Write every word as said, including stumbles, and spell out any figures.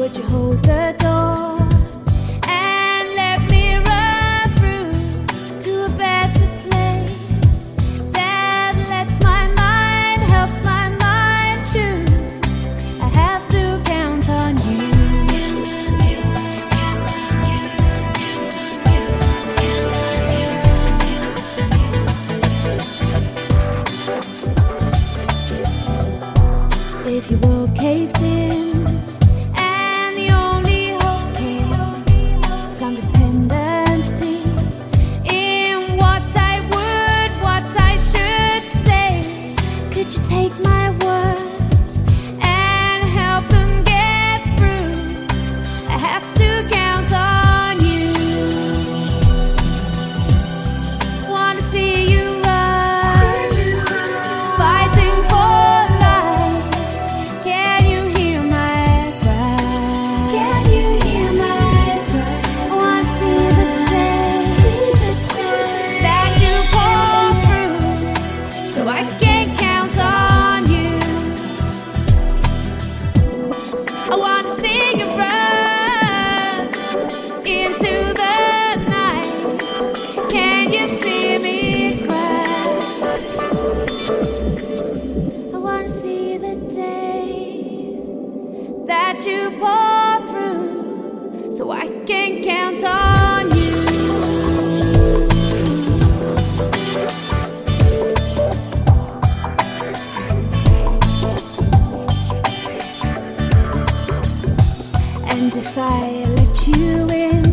Would you hold the door and let me run through to a better place that lets my mind, helps my mind choose? I have to count on you. If you were caved in and the only hope came from dependency in what I would, what I should say, could you take my words and help them get through? I have to count on you. Wanna see you run, fighting for life. Can you hear my cry? Can you hear my cry? I wanna see the day that you pour through, so I can count on you. I wanna see you run into the night. Can you see me cry? I wanna see the day that you pour through, so I can count on you. And if I let you in,